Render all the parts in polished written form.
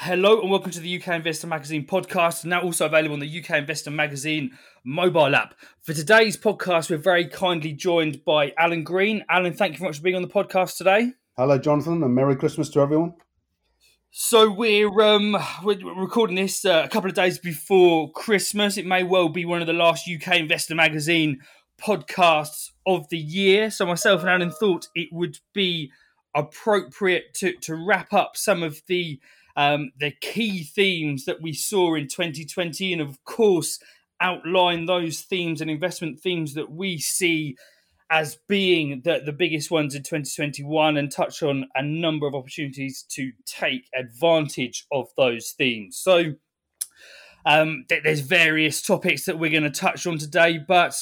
Hello and welcome to the UK Investor Magazine podcast, now also available on the UK Investor Magazine mobile app. For today's podcast, we're very kindly joined by Alan Green. Alan, thank you very much for being on the podcast today. Hello, Jonathan, and Merry Christmas to everyone. So we're recording this a couple of days before Christmas. It may well be one of the last UK Investor Magazine podcasts of the year. So myself and Alan thought it would be appropriate to wrap up some of the key themes that we saw in 2020, and of course outline those themes and investment themes that we see as being the biggest ones in 2021, and touch on a number of opportunities to take advantage of those themes. So there's various topics that we're going to touch on today, but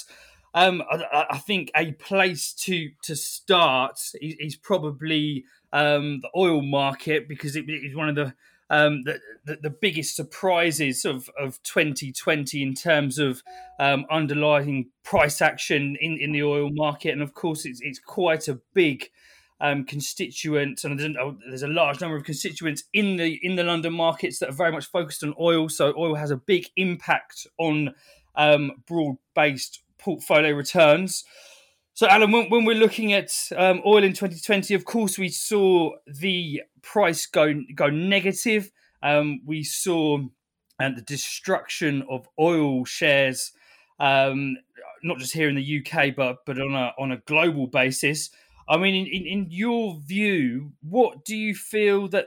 I think a place to start is probably the oil market, because it is one of the biggest surprises of 2020 in terms of underlying price action in the oil market. And of course, it's quite a big constituent, and there's a large number of constituents in the London markets that are very much focused on oil. So oil has a big impact on broad-based portfolio returns. So, Alan, when we're looking at oil in 2020, of course, we saw the price go negative. We saw the destruction of oil shares, not just here in the UK, but on a global basis. I mean, in your view, what do you feel that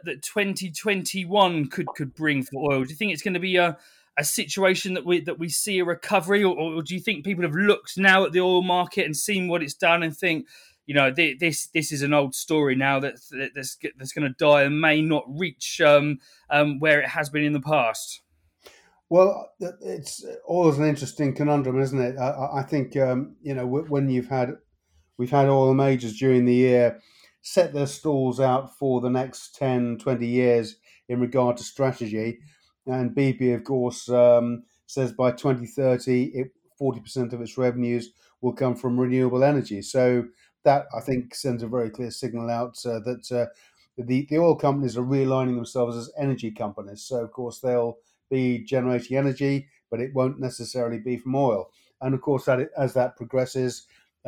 2021 could bring for oil? Do you think it's going to be a situation that we see a recovery, or do you think people have looked now at the oil market and seen what it's done and think, you know, this is an old story now that's going to die and may not reach where it has been in the past? Well, it's always an interesting conundrum, isn't it? I think when we've had oil majors during the year set their stalls out for the next 10, 20 years in regard to strategy. And BP, of course, says by 2030, 40% of its revenues will come from renewable energy. So that, I think, sends a very clear signal out that the oil companies are realigning themselves as energy companies. So, of course, they'll be generating energy, but it won't necessarily be from oil. And, of course, as that progresses,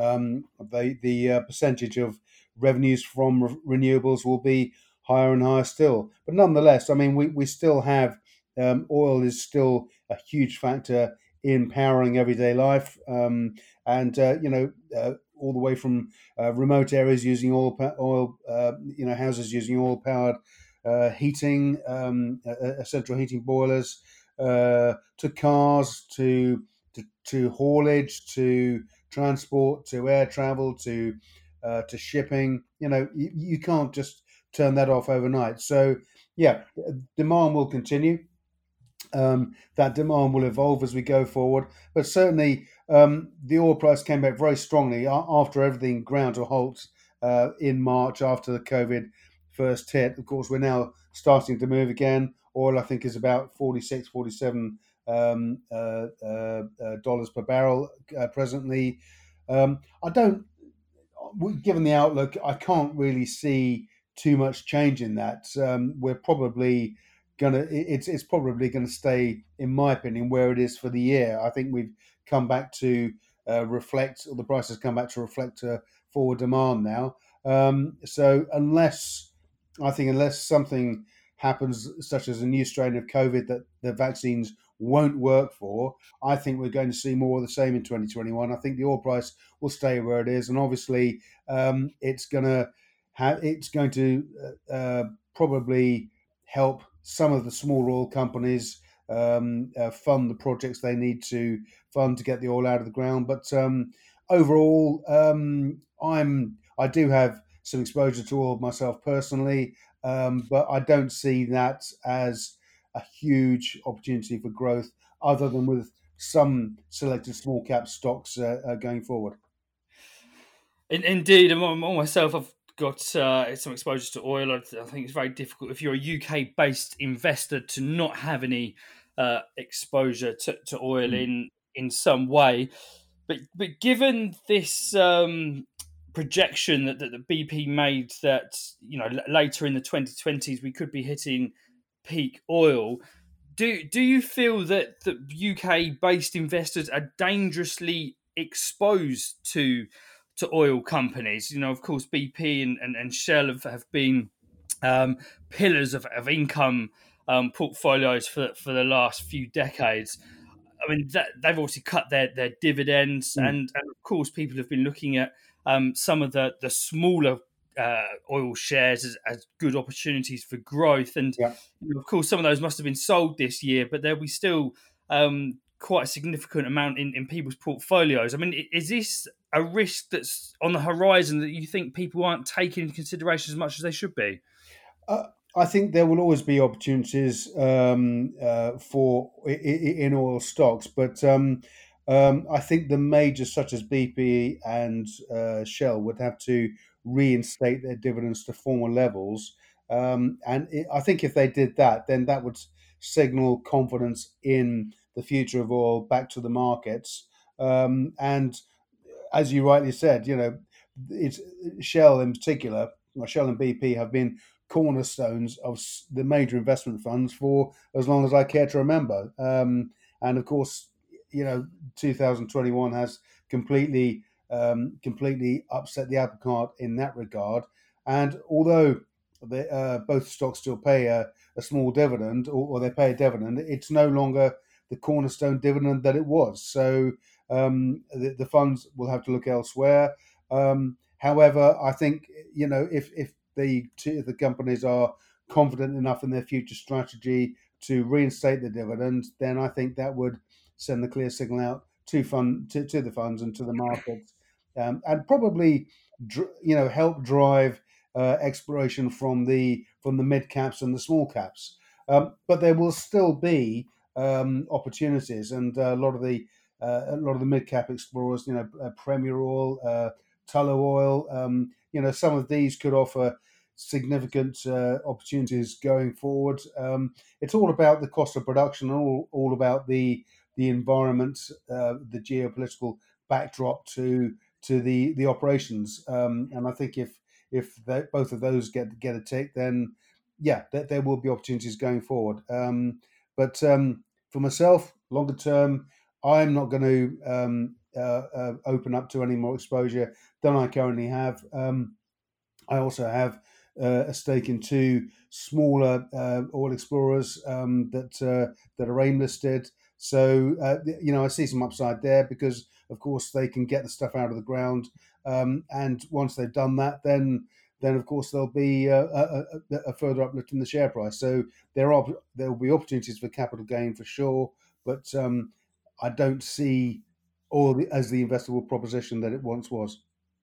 the percentage of revenues from renewables will be higher and higher still. But nonetheless, I mean, we still have oil is still a huge factor in powering everyday life, and all the way from remote areas using oil, houses using oil-powered heating, central heating boilers, to cars, to haulage, to transport, to air travel, to shipping. You can't just turn that off overnight. So yeah, demand will continue. That demand will evolve as we go forward, but certainly the oil price came back very strongly after everything ground to a halt in March after the COVID first hit. Of course, we're now starting to move again. Oil, I think, is about $46, $47 dollars per barrel presently. Given the outlook, I can't really see too much change in that. We're probably it's probably gonna stay, in my opinion, where it is for the year. I think we've come back to reflect, or the price has come back to reflect forward demand now. So unless something happens, such as a new strain of COVID that the vaccines won't work for, I think we're going to see more of the same in 2021. I think the oil price will stay where it is, and obviously it's going to probably help some of the small oil companies fund the projects they need to fund to get the oil out of the ground. But overall, I do have some exposure to oil myself personally, but I don't see that as a huge opportunity for growth, other than with some selected small cap stocks going forward. Indeed, and myself, I've got some exposure to oil. I think it's very difficult if you're a UK-based investor to not have any exposure to oil in some way. But given this projection that the BP made, that later in the 2020s we could be hitting peak oil. Do you feel that the UK based investors are dangerously exposed to oil companies? Of course, BP and Shell have been pillars of income portfolios for the last few decades. I mean, they've obviously cut their dividends, Mm. and of course, people have been looking at some of the smaller oil shares as good opportunities for growth. And Yeah. of course, some of those must have been sold this year, but there'll be still quite a significant amount in people's portfolios. I mean, is this a risk that's on the horizon that you think people aren't taking into consideration as much as they should be? Uh, I think there will always be opportunities in oil stocks, but I think the majors such as BP and Shell would have to reinstate their dividends to former levels. I think if they did that, then that would signal confidence in the future of oil back to the markets. And as you rightly said, it's Shell in particular, or Shell and BP have been cornerstones of the major investment funds for as long as I care to remember. And of course, 2021 has completely upset the apple cart in that regard. And although both stocks still pay a small dividend, or they pay a dividend, it's no longer the cornerstone dividend that it was. So the funds will have to look elsewhere. However, I think if the companies are confident enough in their future strategy to reinstate the dividend, then I think that would send the clear signal out to the funds and to the markets, and probably help drive exploration from the mid caps and the small caps. But there will still be opportunities, and a lot of the mid cap explorers, Premier Oil, Tullow Oil, some of these could offer significant opportunities going forward. It's all about the cost of production, and all about the environment, the geopolitical backdrop to the operations. And I think if both of those get a tick, then yeah, there will be opportunities going forward. But for myself, longer term, I'm not going to open up to any more exposure than I currently have. I also have a stake in two smaller oil explorers that are AIM listed. So I see some upside there because, of course, they can get the stuff out of the ground, and once they've done that, then of course there'll be a further uplift in the share price. So there will be opportunities for capital gain for sure, but I don't see oil as the investable proposition that it once was.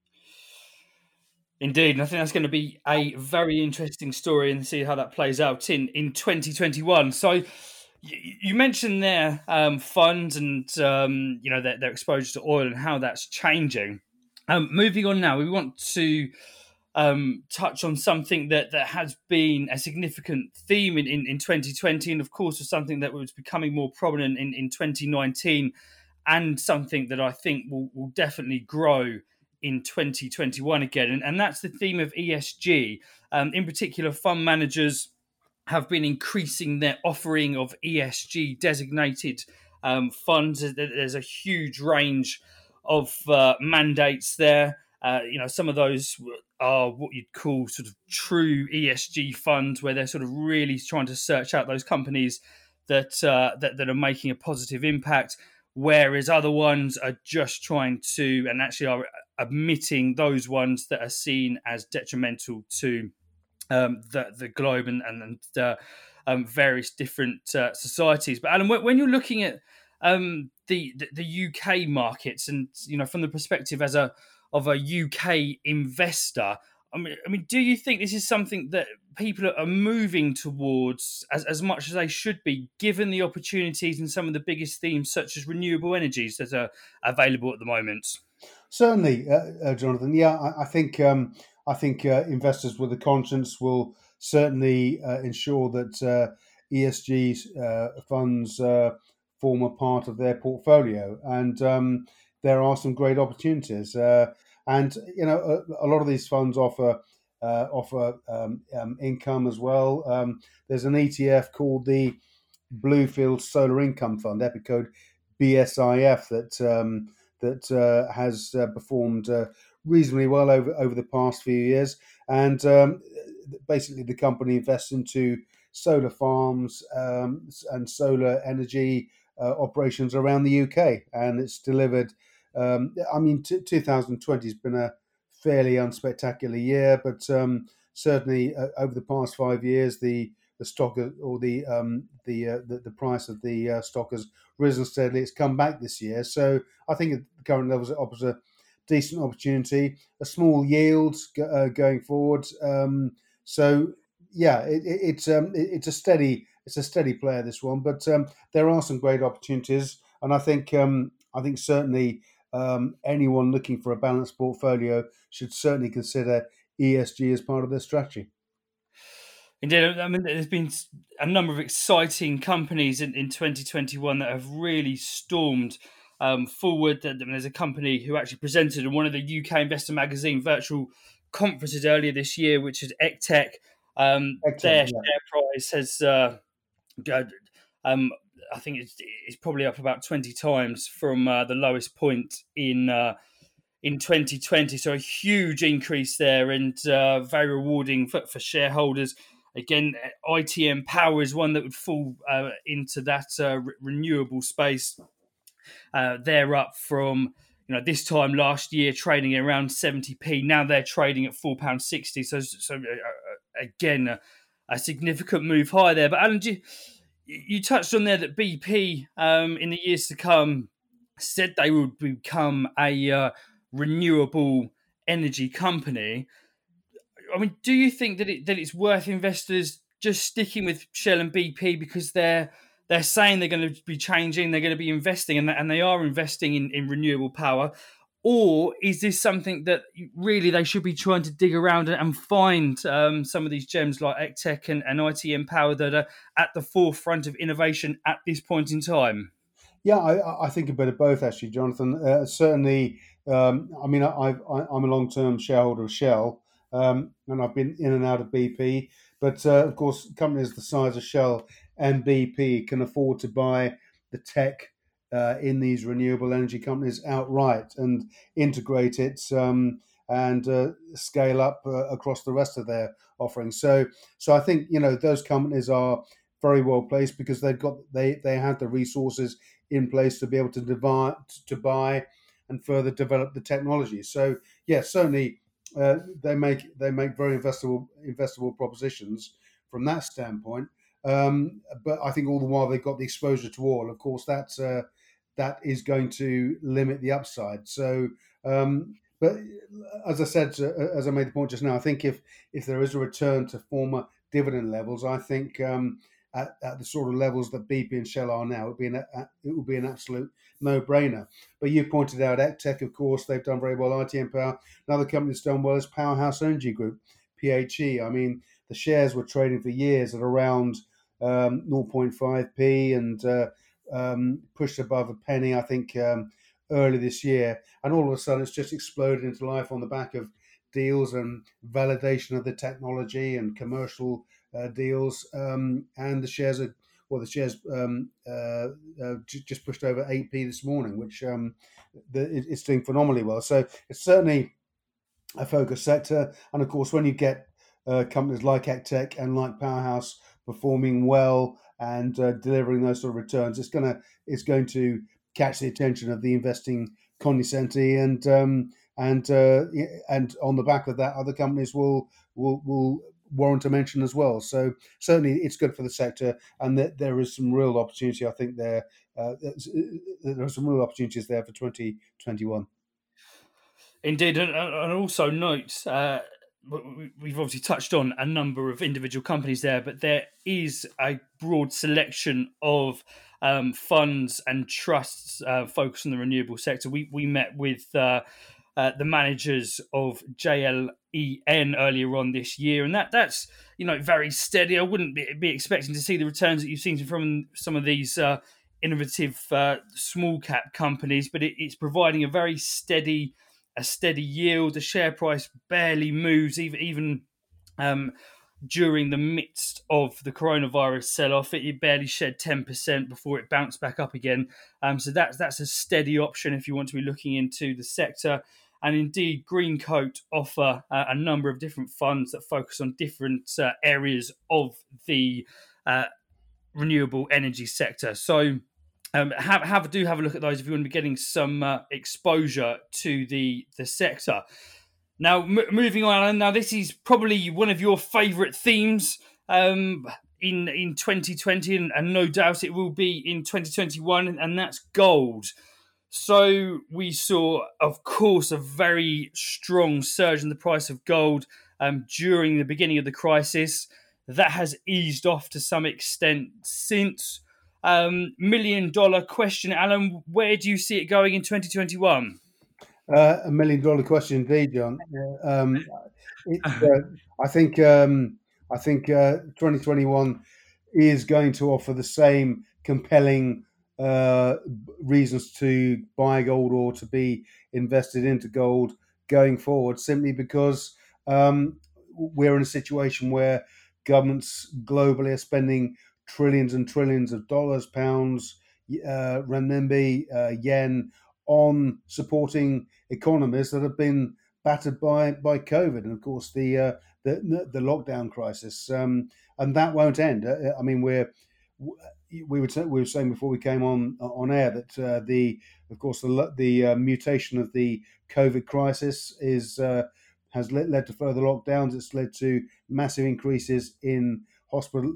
Indeed, and I think that's going to be a very interesting story and see how that plays out in 2021. So you mentioned their funds and their exposure to oil and how that's changing. Moving on now, we want to touch on something that has been a significant theme in 2020, and of course was something that was becoming more prominent in 2019, and something that I think will definitely grow in 2021 again, and that's the theme of ESG. In particular, fund managers have been increasing their offering of ESG designated funds. There's a huge range of mandates there. Some of those are what you'd call sort of true ESG funds, where they're sort of really trying to search out those companies that are making a positive impact, whereas other ones are just trying to, and actually are omitting those ones that are seen as detrimental to the globe and various different societies. But Alan, when you're looking at the UK markets, and from the perspective of a UK investor, I mean, do you think this is something that people are moving towards as much as they should be, given the opportunities and some of the biggest themes such as renewable energies that are available at the moment? Certainly, Jonathan. Yeah, I think investors with a conscience will certainly ensure that ESG funds form a part of their portfolio, and there are some great opportunities. And a lot of these funds offer offer income as well. There's an ETF called the Bluefield Solar Income Fund, Epicode BSIF, that has performed reasonably well over the past few years. And basically, the company invests into solar farms and solar energy operations around the UK, and it's delivered. 2020 has been a fairly unspectacular year, but certainly over the past 5 years, the stock or the price of the stock has risen steadily. It's come back this year, so I think at the current levels it offers a decent opportunity, a small yield going forward. So yeah, it's a steady player, this one, but there are some great opportunities, and I think certainly anyone looking for a balanced portfolio should certainly consider ESG as part of their strategy. Indeed, I mean, there's been a number of exciting companies in 2021 that have really stormed forward. There's a company who actually presented in one of the UK Investor Magazine virtual conferences earlier this year, which is Ectech. Their Excellent, yeah. share price has, I think it's probably up about 20 times from the lowest point in 2020. So a huge increase there, and very rewarding for shareholders. Again, ITM Power is one that would fall into that renewable space. They're up from this time last year trading at around 70p. Now they're trading at £4.60. So again, a significant move higher there. But Alan, you touched on there that BP in the years to come said they would become a renewable energy company. I mean, do you think that it's worth investors just sticking with Shell and BP because they're saying they're going to be changing, they're going to be investing, and they are investing in renewable power? Or is this something that really they should be trying to dig around and find some of these gems like Ectech and ITM Power that are at the forefront of innovation at this point in time? Yeah, I think a bit of both, actually, Jonathan. Certainly, I'm a long-term shareholder of Shell, and I've been in and out of BP. But of course, companies the size of Shell and BP can afford to buy the tech in these renewable energy companies outright and integrate it and scale up across the rest of their offerings. So I think those companies are very well placed because they have the resources in place to be able to buy and further develop the technology. So yes, certainly they make very investable propositions from that standpoint. But I think all the while they've got the exposure to oil. Of course, that is going to limit the upside. So, but as I said, as I made the point just now, I think if there is a return to former dividend levels, I think at the sort of levels that BP and Shell are now, it would be an absolute no-brainer. But you pointed out Ectech, of course, they've done very well. ITM Power, another company that's done well is Powerhouse Energy Group, PHE. I mean, the shares were trading for years at around 0.5p and pushed above a penny, I think, early this year. And all of a sudden, it's just exploded into life on the back of deals and validation of the technology and commercial deals, and the shares just pushed over 8p this morning, which it's doing phenomenally well. So it's certainly a focus sector, and of course, when you get companies like Ectech and like Powerhouse performing well and delivering those sort of returns, it's going to catch the attention of the investing cognoscenti, and on the back of that, other companies will warrant a mention as well. So certainly, it's good for the sector, and there is some real opportunity. I think there are some real opportunities there for 2021. Indeed, and also note, we've obviously touched on a number of individual companies there, but there is a broad selection of funds and trusts focused on the renewable sector. We met with the managers of JLEN earlier on this year, and that's very steady. I wouldn't be expecting to see the returns that you've seen from some of these innovative small cap companies, but it's providing a steady yield. The share price barely moves, even during the midst of the coronavirus sell-off. It barely shed 10% before it bounced back up again. So that's a steady option if you want to be looking into the sector. And indeed, Greencoat offer a number of different funds that focus on different areas of the renewable energy sector. So have a look at those if you want to be getting some exposure to the sector. Now, moving on, Alan. Now, this is probably one of your favourite themes in 2020, and no doubt it will be in 2021, and that's gold. So we saw, of course, a very strong surge in the price of gold during the beginning of the crisis. That has eased off to some extent since. $1 million question, Alan. Where do you see it going in 2021? $1 million question indeed, John. I think 2021 is going to offer the same compelling reasons to buy gold or to be invested into gold going forward, simply because we're in a situation where governments globally are spending trillions and trillions of dollars, pounds, renminbi, yen on supporting economies that have been battered by COVID, and of course the lockdown crisis, and that won't end. I mean, we were saying before we came on air that the mutation of the COVID crisis has led to further lockdowns. It's led to massive increases in hospital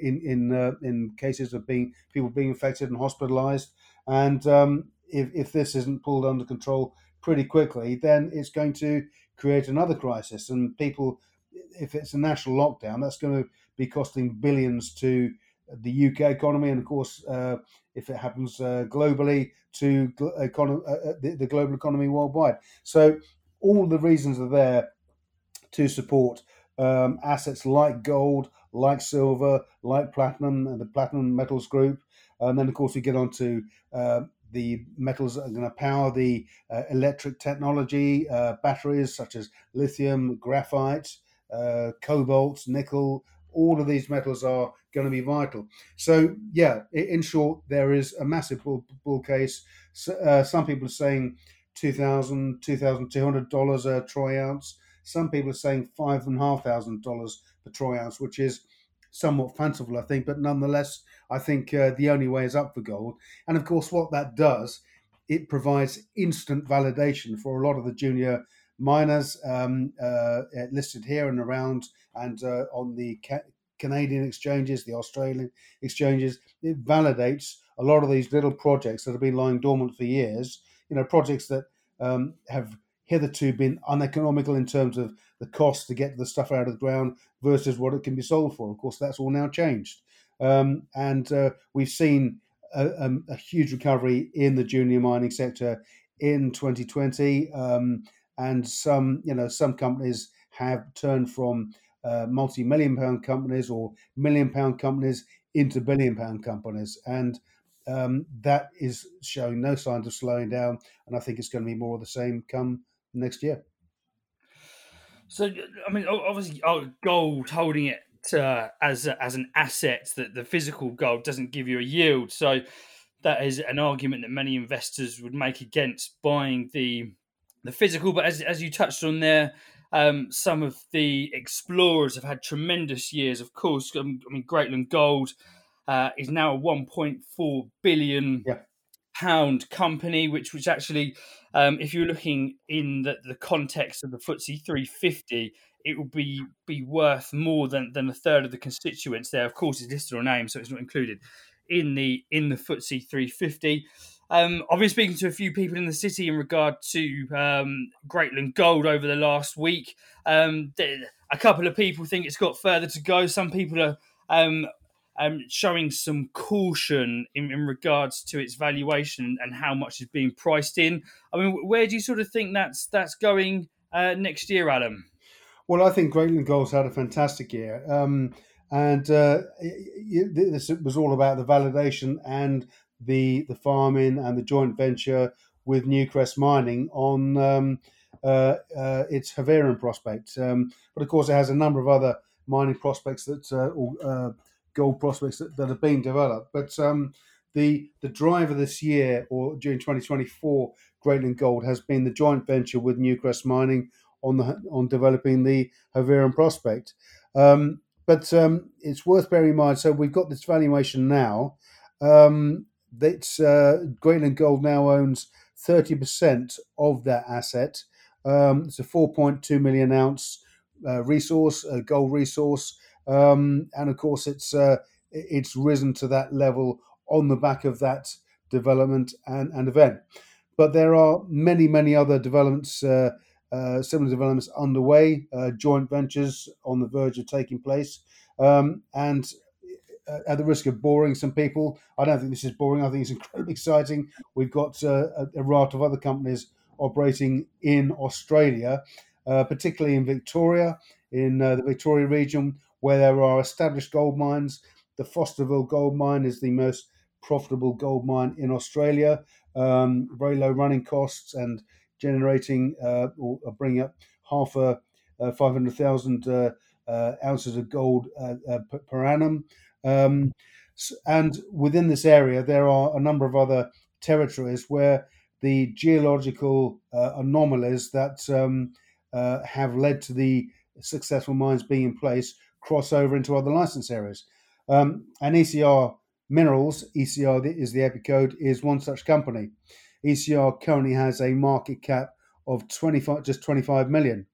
in cases of people being infected and hospitalized, and if this isn't pulled under control pretty quickly, then it's going to create another crisis. And people, if it's a national lockdown, that's going to be costing billions to the UK economy, and of course, if it happens globally, to the global economy worldwide. So all the reasons are there to support assets like gold, like silver, like platinum, and the platinum metals group. And then, of course, we get on to the metals that are going to power the electric technology, batteries such as lithium, graphite, cobalt, nickel. All of these metals are going to be vital. So, yeah, in short, there is a massive bull case. Some people are saying $2,000, $2,200 a troy ounce. Some people are saying $5,500 per troy ounce, which is somewhat fanciful, I think, but nonetheless, I think the only way is up for gold. And of course, what that does, it provides instant validation for a lot of the junior miners listed here and around, and on the Canadian exchanges, the Australian exchanges. It validates a lot of these little projects that have been lying dormant for years. Projects that have hitherto been uneconomical in terms of the cost to get the stuff out of the ground versus what it can be sold for. Of course, that's all now changed. And we've seen a huge recovery in the junior mining sector in 2020. And some companies have turned from multi-million pound companies or million-pound companies into billion-pound companies. And that is showing no signs of slowing down. And I think it's going to be more of the same come next year. So, I mean, obviously, gold, holding it as an asset, that the physical gold doesn't give you a yield. So that is an argument that many investors would make against buying the physical. But as you touched on there, some of the explorers have had tremendous years. Of course, I mean, Greatland Gold is now a 1.4 billion pound company, which actually, if you're looking in the context of the FTSE 350, it will be worth more than a third of the constituents there. Of course, it's listed on AIM, so it's not included in the FTSE 350. I've been speaking to a few people in the city in regard to Greatland Gold over the last week. A couple of people think it's got further to go. Some people are showing some caution in regards to its valuation and how much is being priced in. I mean, where do you sort of think that's going next year, Alan? Well, I think Greatland Gold's had a fantastic year. And this was all about the validation and the farming and the joint venture with Newcrest Mining on its Havieron prospect. But of course, it has a number of other mining prospects or gold prospects that are being developed. But the driver this year or during 2024, Greatland Gold has been the joint venture with Newcrest Mining on developing the Havieron prospect. But it's worth bearing in mind. So we've got this valuation now. Greatland Gold now owns 30% of that asset. It's a 4.2 million ounce resource, a gold resource, and of course it's risen to that level on the back of that development and event. But there are many other developments, similar developments underway, joint ventures on the verge of taking place, and at the risk of boring some people, I don't think this is boring. I think it's incredibly exciting. We've got a raft of other companies operating in Australia, particularly in Victoria, in the Victoria region, where there are established gold mines. The Fosterville gold mine is the most profitable gold mine in Australia. Very low running costs and generating or bringing up 500,000 ounces of gold per annum. And within this area, there are a number of other territories where the geological anomalies that have led to the successful mines being in place cross over into other license areas. And ECR Minerals, ECR is the EPIC code, is one such company. ECR currently has a market cap of 25 million.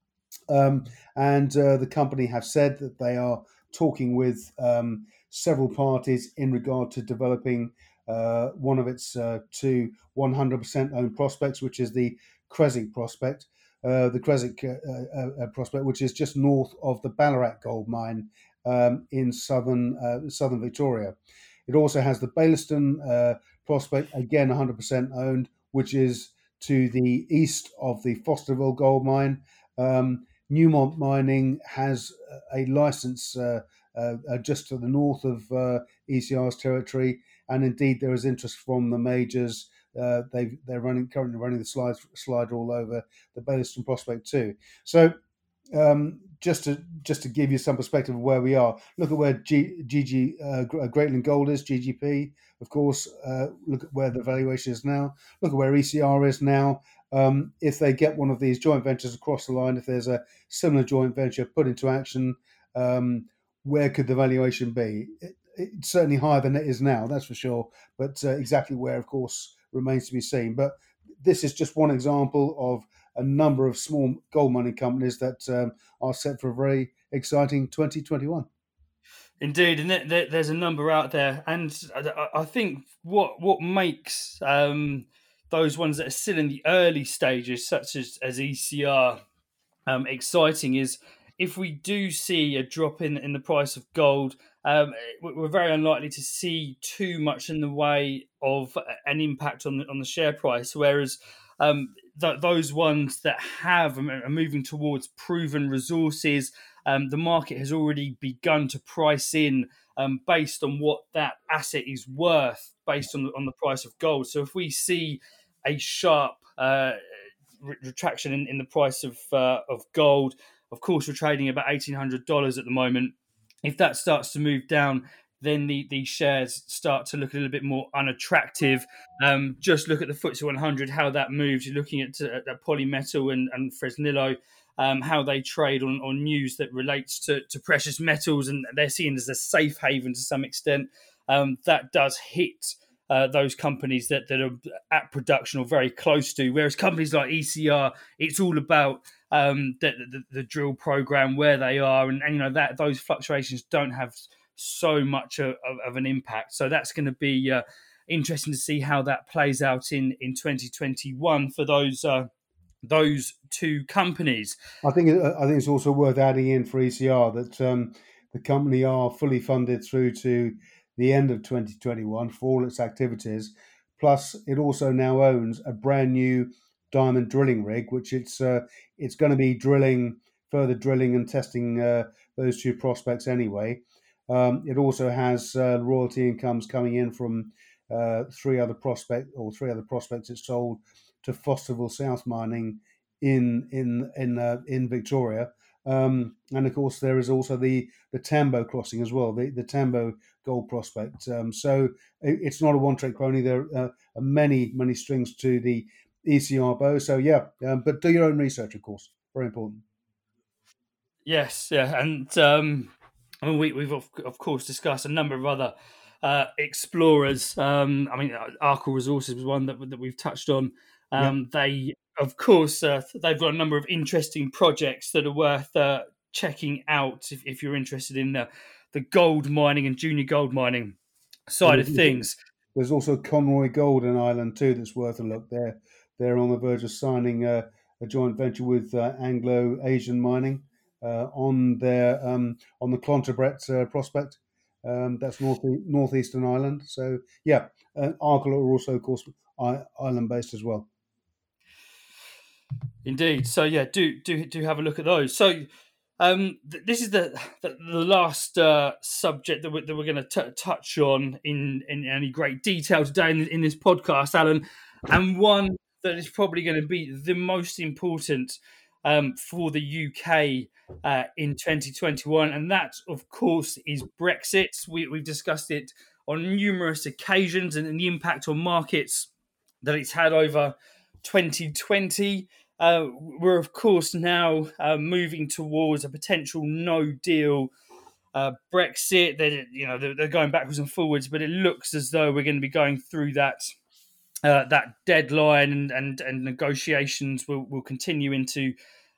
And the company have said that they are talking with several parties in regard to developing one of its two 100% owned prospects, which is the Creswick prospect. The Creswick prospect, which is just north of the Ballarat gold mine in southern Victoria. It also has the Baillieston prospect, again 100% owned, which is to the east of the Fosterville gold mine. Newmont Mining has a license just to the north of ECR's territory, and indeed there is interest from the majors. They're currently running the slide all over the Baillieston prospect too. So just to give you some perspective of where we are, look at where Greatland Gold is, GGP, of course. Look at where the valuation is now. Look at where ECR is now. If they get one of these joint ventures across the line, if there's a similar joint venture put into action, where could the valuation be? It's certainly higher than it is now, that's for sure. But exactly where, of course, remains to be seen. But this is just one example of a number of small gold mining companies that are set for a very exciting 2021. Indeed, and there's a number out there, and I think what makes those ones that are still in the early stages, such as ECR, exciting is if we do see a drop in the price of gold, we're very unlikely to see too much in the way of an impact on the share price. Whereas those ones that are moving towards proven resources, the market has already begun to price in based on what that asset is worth, based on the price of gold. So if we see a sharp retraction in the price of gold, of course we're trading about $1,800 at the moment. If that starts to move down, then the shares start to look a little bit more unattractive. Just look at the FTSE 100, how that moves. You're looking at Polymetal and Fresnillo, how they trade on news that relates to precious metals, and they're seen as a safe haven to some extent. That does hit those companies that are at production or very close to. Whereas companies like ECR, it's all about the drill program, where they are, and you know that those fluctuations don't have so much of an impact. So that's going to be interesting to see how that plays out in 2021 for those two companies. I think it's also worth adding in for ECR that the company are fully funded through to the end of 2021 for all its activities. Plus, it also now owns a brand new diamond drilling rig, which it's going to be further drilling and testing those two prospects anyway. It also has royalty incomes coming in from three other prospects it's sold to Fosterville South Mining in Victoria. And of course, there is also the Tambo crossing as well, the Tambo gold prospect. So it's not a one trick pony. There are many strings to the ECR bow. So yeah, but do your own research, of course. Very important. Yes, yeah, and I mean, we've of course discussed a number of other explorers. I mean, Arkle Resources was one that we've touched on. Yeah. They, of course, they've got a number of interesting projects that are worth checking out if you're interested in the gold mining and junior gold mining side Well, of things. there's also Conroy Gold in Ireland too that's worth a look. They're on the verge of signing a joint venture with Anglo Asian Mining on their on the Clontebret prospect. That's northeastern Ireland. So yeah, Arkle are also, of course, island based as well. Indeed. So yeah, do have a look at those. So this is the last subject that we're going to touch on in any great detail today in this podcast, Alan, and one that is probably going to be the most important for the UK in 2021, and that, of course, is Brexit. We've discussed it on numerous occasions and the impact on markets that it's had over 2020. We're of course now moving towards a potential no deal Brexit. They're going backwards and forwards, but it looks as though we're going to be going through that deadline, and negotiations will continue into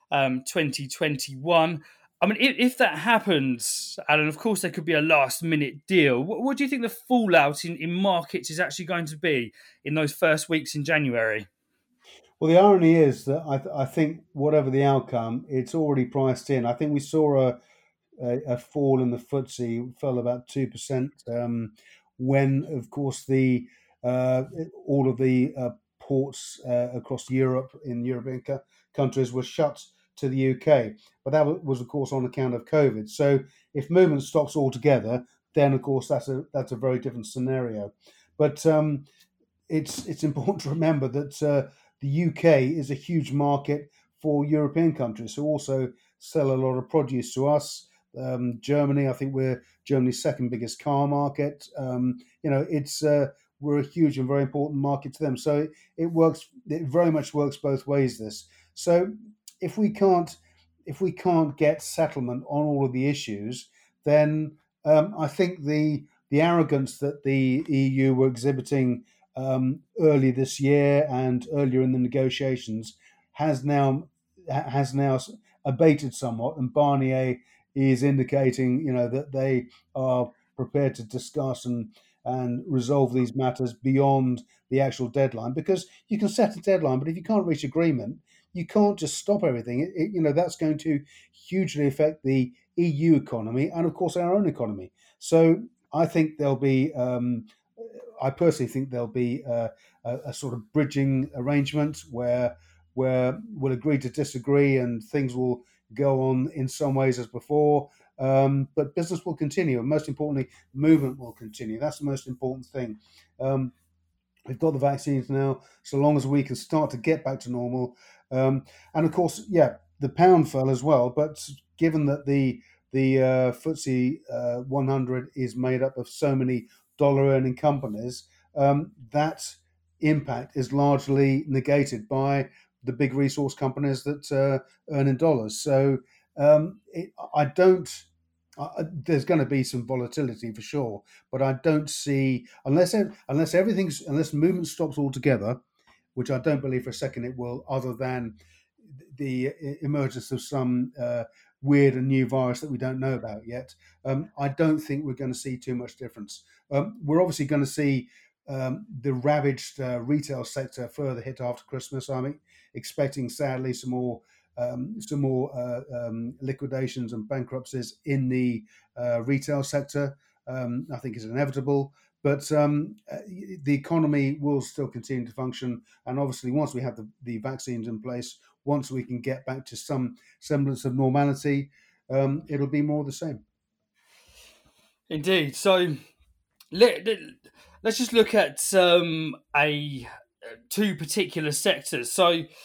2021. I mean, if that happens, Alan, of course there could be a last minute deal. What do you think the fallout in markets is actually going to be in those first weeks in January? Well, the irony is that I think whatever the outcome, it's already priced in. I think we saw a fall in the FTSE, fell about 2%, when, of course, the all of the ports across Europe in European countries were shut to the UK. But that was, of course, on account of COVID. So if movement stops altogether, then of course that's a very different scenario. But it's important to remember that the UK is a huge market for European countries who also sell a lot of produce to us. Germany, I think we're Germany's second biggest car market. It's we're a huge and very important market to them. So it works. It very much works both ways. This. So if we can't get settlement on all of the issues, then I think the arrogance that the EU were exhibiting early this year and earlier in the negotiations has now abated somewhat, and Barnier is indicating, that they are prepared to discuss and resolve these matters beyond the actual deadline, because you can set a deadline, but if you can't reach agreement, you can't just stop everything. That's going to hugely affect the EU economy and, of course, our own economy. So I think there'll be. I personally think there'll be a sort of bridging arrangement where we'll agree to disagree and things will go on in some ways as before, but business will continue, and most importantly, movement will continue. That's the most important thing. We've got the vaccines now, so long as we can start to get back to normal. And of course, yeah, the pound fell as well, but given that the FTSE 100 is made up of so many dollar-earning companies, that impact is largely negated by the big resource companies that earn in dollars. So I don't. There's going to be some volatility for sure, but I don't see, unless movement stops altogether, which I don't believe for a second it will, other than the emergence of some weird and new virus that we don't know about yet. I don't think we're going to see too much difference. We're obviously going to see the ravaged retail sector further hit after Christmas. I'm expecting, sadly, some more liquidations and bankruptcies in the retail sector. I think is inevitable, but the economy will still continue to function. And obviously, once we have the vaccines in place, once we can get back to some semblance of normality, it'll be more the same. Indeed. So let's just look at two particular sectors. So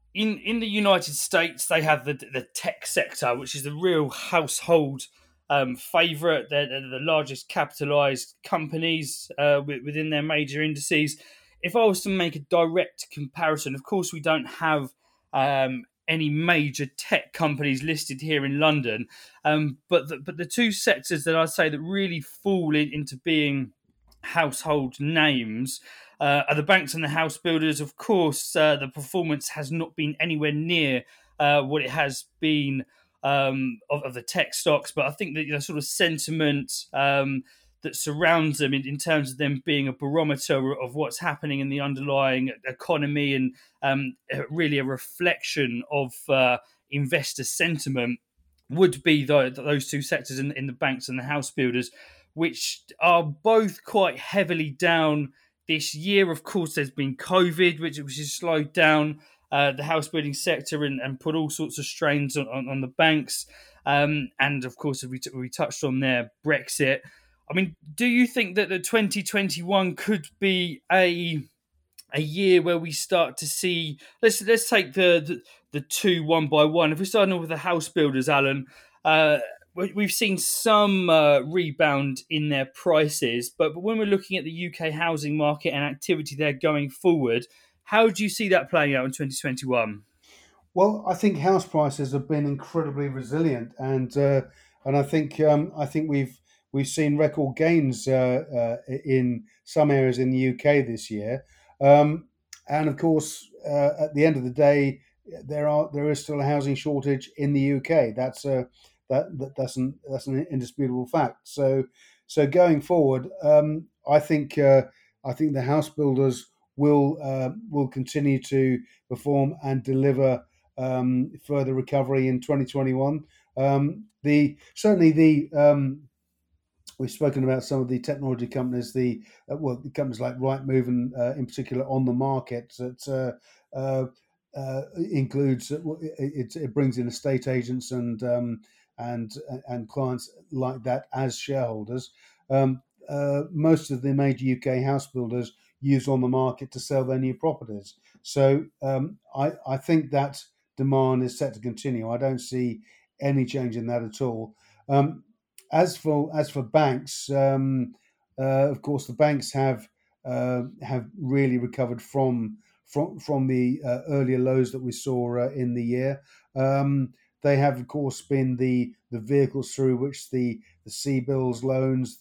in the United States, they have the tech sector, which is the real household favorite. They're the largest capitalized companies within their major indices. If I was to make a direct comparison, of course, we don't have any major tech companies listed here in London, but the two sectors that I'd say that really fall into being household names are the banks and the house builders. Of course, the performance has not been anywhere near what it has been of the tech stocks, but I think that sort of sentiment that surrounds them in terms of them being a barometer of what's happening in the underlying economy and really a reflection of investor sentiment would be those two sectors in the banks and the house builders, which are both quite heavily down this year. Of course, there's been COVID, which has slowed down the house building sector and put all sorts of strains on the banks. And of course, we touched on there, Brexit. I mean, do you think that the 2021 could be a year where we start to see? Let's take the two one by one. If we're starting with the house builders, Alan, we've seen some rebound in their prices, but when we're looking at the UK housing market and activity there going forward, how do you see that playing out in 2021? Well, I think house prices have been incredibly resilient, and I think we've seen record gains in some areas in the UK this year, and of course, at the end of the day, there is still a housing shortage in the UK. That's an indisputable fact. So going forward, I think the house builders will continue to perform and deliver further recovery in 2021. The certainly the We've spoken about some of the technology companies, the companies like Rightmove, and in particular on the market that includes it brings in estate agents and clients like that as shareholders. Most of the major UK house builders use on the market to sell their new properties. So I think that demand is set to continue. I don't see any change in that at all. As for banks, of course, the banks have really recovered from the earlier lows that we saw in the year. They have, of course, been the vehicles through which the CBILS loans,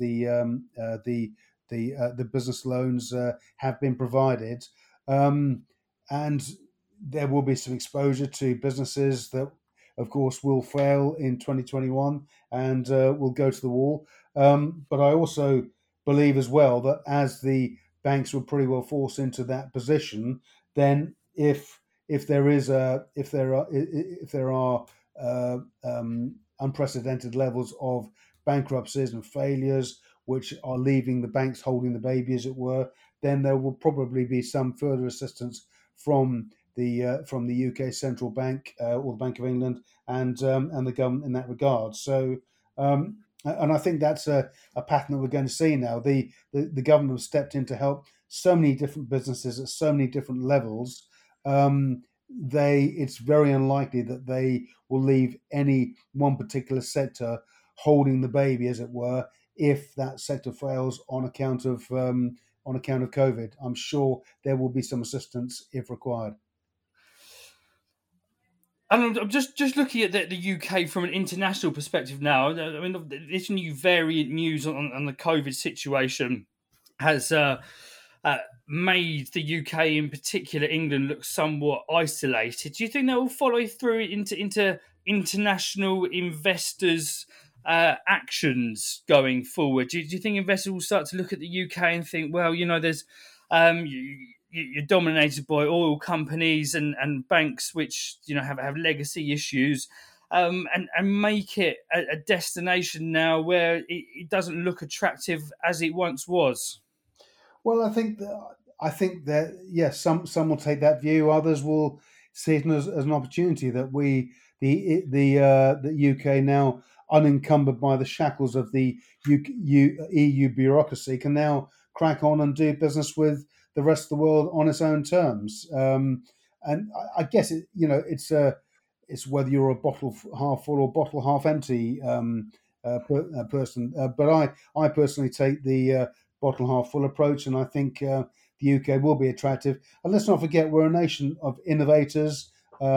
the business loans have been provided, and there will be some exposure to businesses that, of course, will fail in 2021 and will go to the wall. But I also believe as well that as the banks were pretty well forced into that position, then if there are unprecedented levels of bankruptcies and failures, which are leaving the banks holding the baby, as it were, then there will probably be some further assistance from the UK central bank or the Bank of England and the government in that regard. So. And I think that's a pattern that we're going to see now. The government has stepped in to help so many different businesses at so many different levels. It's very unlikely that they will leave any one particular sector holding the baby, as it were, if that sector fails on account of COVID. I'm sure there will be some assistance if required. And I'm just looking at the UK from an international perspective now. I mean, this new variant news on the COVID situation has made the UK, in particular England, look somewhat isolated. Do you think that will follow through into international investors' actions going forward? Do you think investors will start to look at the UK and think, well, there's you're dominated by oil companies and banks, which have legacy issues, and make it a destination now where it doesn't look attractive as it once was? Well, I think that yes, some will take that view. Others will see it as an opportunity that the UK, now unencumbered by the shackles of the EU bureaucracy, can now crack on and do business with the rest of the world on its own terms. and I guess it's whether you're a bottle half full or bottle half empty person. But I personally take the bottle half full approach, and I think the UK will be attractive. And let's not forget, we're a nation of innovators.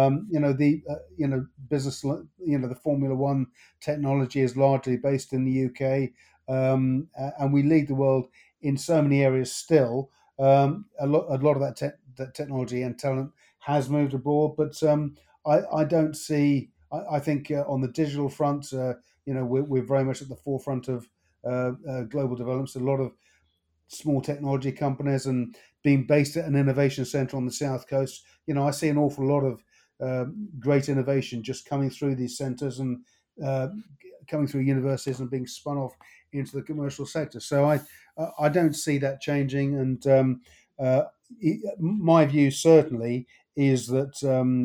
Business. The Formula One technology is largely based in the UK, and we lead the world in so many areas still. A lot of that technology and talent has moved abroad, but I don't see. I think on the digital front, we're very much at the forefront of global developments. A lot of small technology companies and being based at an innovation center on the south coast. I see an awful lot of great innovation just coming through these centers and uh, coming through universities and being spun off into the commercial sector. So I don't see that changing. And uh, my view certainly is that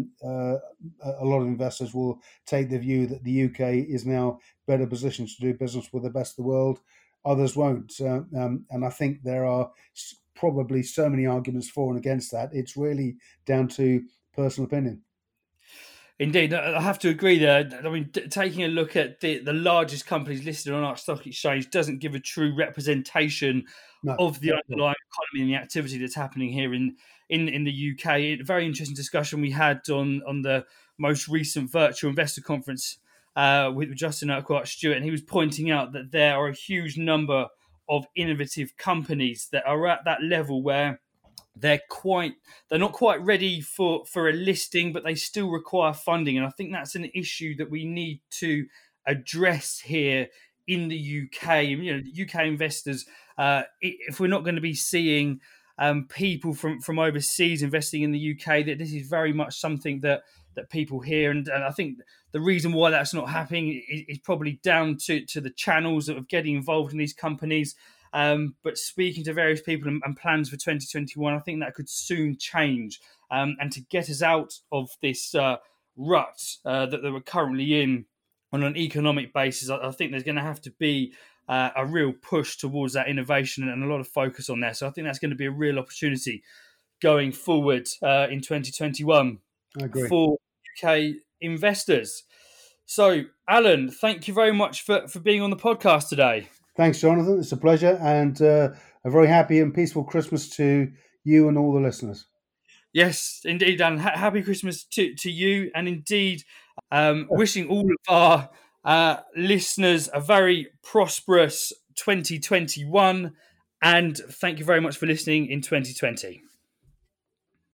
a lot of investors will take the view that the UK is now better positioned to do business with the best of the world. Others won't, and I think there are probably so many arguments for and against that. It's really down to personal opinion. Indeed, I have to agree there. I mean, taking a look at the largest companies listed on our stock exchange doesn't give a true representation No, of the not at all. underlying economy and the activity that's happening here in the UK. A very interesting discussion we had on the most recent virtual investor conference with Justin Urquhart Stewart, and he was pointing out that there are a huge number of innovative companies that are at that level where they're not quite ready for a listing, but they still require funding. And I think that's an issue that we need to address here in the UK. The UK investors, if we're not going to be seeing people from overseas investing in the UK, that this is very much something that people hear. And I think the reason why that's not happening is probably down to the channels of getting involved in these companies. But speaking to various people and plans for 2021, I think that could soon change. And to get us out of this rut that we're currently in on an economic basis, I think there's going to have to be a real push towards that innovation and a lot of focus on that. So I think that's going to be a real opportunity going forward in 2021 I agree. for UK investors. So, Alan, thank you very much for being on the podcast today. Thanks, Jonathan. It's a pleasure, and a very happy and peaceful Christmas to you and all the listeners. Yes, indeed, and happy Christmas to you, and indeed, wishing all of our listeners a very prosperous 2021, and thank you very much for listening in 2020.